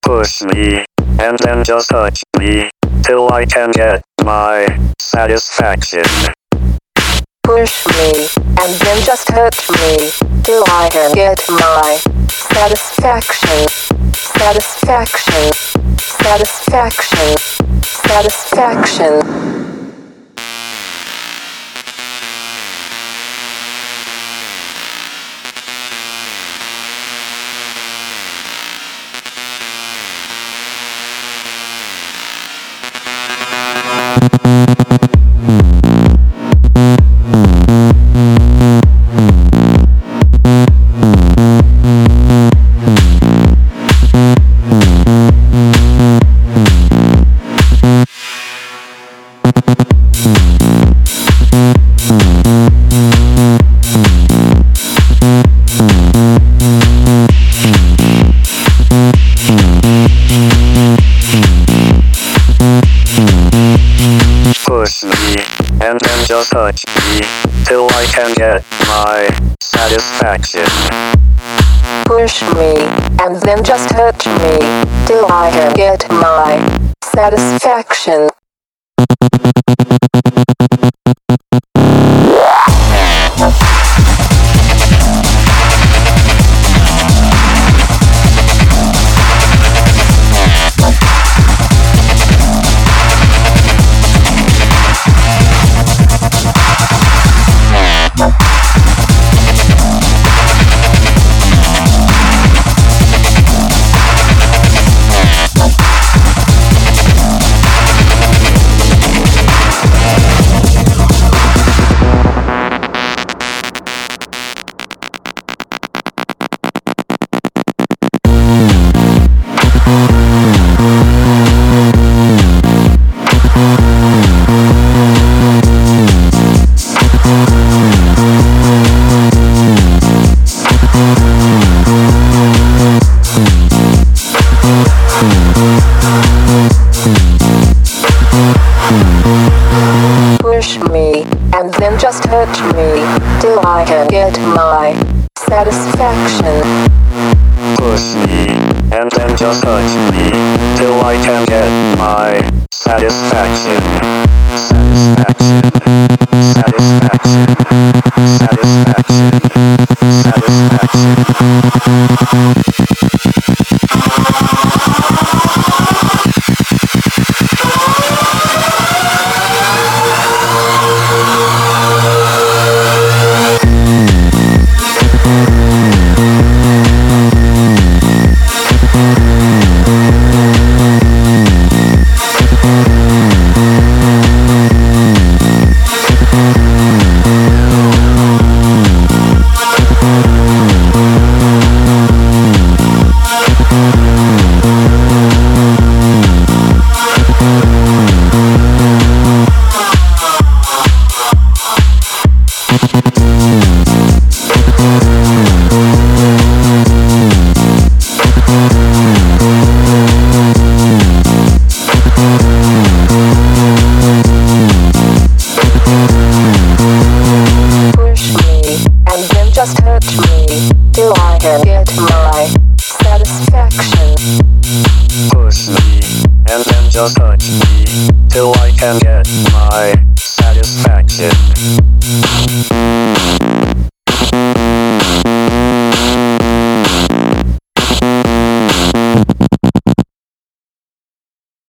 Push me, and then just touch me, till I can get my satisfaction. Push me, and then just touch me, till I can get my satisfaction. Satisfaction. Satisfaction. Satisfaction. Push me, and then just touch me, till I can get my satisfaction. Push me, and then just touch me, till I can get my satisfaction. Push me, and then just touch me, till I can get my satisfaction. Push me, and then just touch me, till I can get my satisfaction. Satisfaction. Satisfaction. Satisfaction. Just touch me, till I can get my satisfaction. Push me, and then just touch me, till I can get my satisfaction.